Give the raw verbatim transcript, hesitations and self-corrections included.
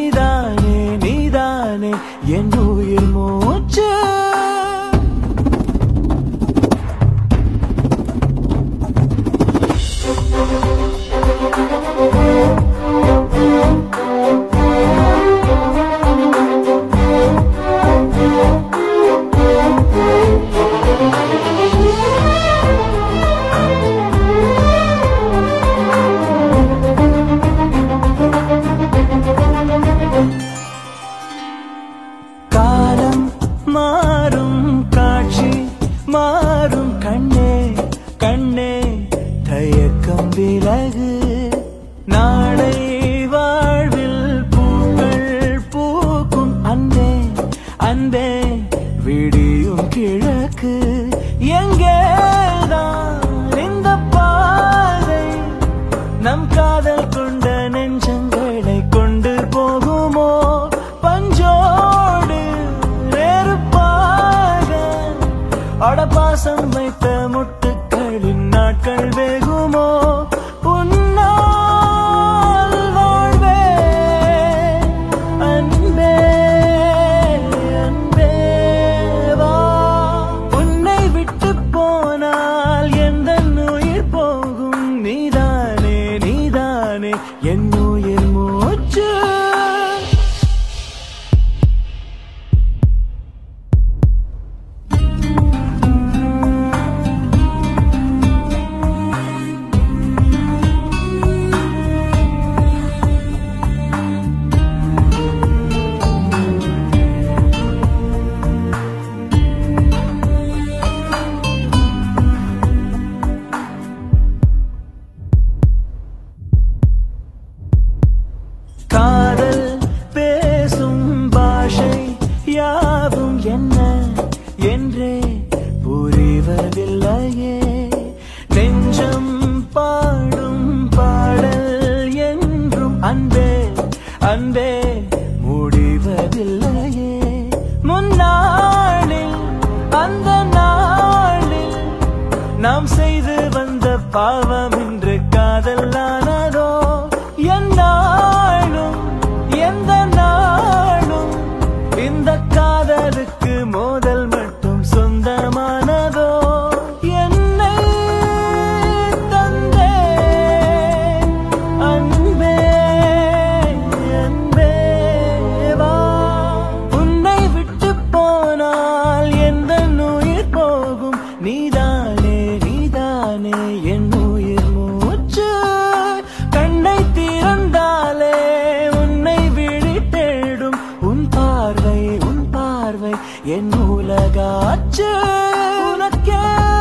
நீதானே நீதானே என் உயிர் மூச்சு. காலம் மாறும் காட்சி மாறும் கண்ணே கண்ணே தயக்கம் விலகு. நாளை வாழ்வில் பூக்கள் பூக்கும் அன்பே அன்பே விடியும் கிழக்கு. எங்கேதான் இந்த பாதை நம் காதல் கொண்ட நெஞ்சங்களை கொண்டு போகுமோ? பஞ்சோடு நெருப்பாக அடப்பாசம் வைத்த முட்டுக்களின் நாட்கள் வேகுமோ? உன்னால் வாழ்வே அன்பே அன்பே வா. உன்னை விட்டு போனால் எந்த உயிர் போகும்? நீதானே நீதானே என் உயிர் மூச்சு. காதல் பேசும் பாஷை யாவும் என்ன என்றே புரிவதில்லையே. நெஞ்சம் பாடும் பாடல் என்றும் அன்பே அன்பே முடிவதில்லையே. முன்னாளில் அந்த நாளில் நாம் செய்து வந்த பாவம் இன்று காதலானதோ? என்னாலும் எந்த நாளும் இந்த காதலுக்கு மோதல் மட்டும் சொந்தமானதோ? என்னை தந்தே அன்பே அன்பே வா. உன்னை விட்டு போனால் எந்த உயிர் போகும்? நீதானே நீதானே என் உயிர் மூச்சு. கண்ணை திறந்தாலே உன்னை விழி தேடும். உன் பார்வை உன் பார்வை என் உலகாச்சு. உனக்கே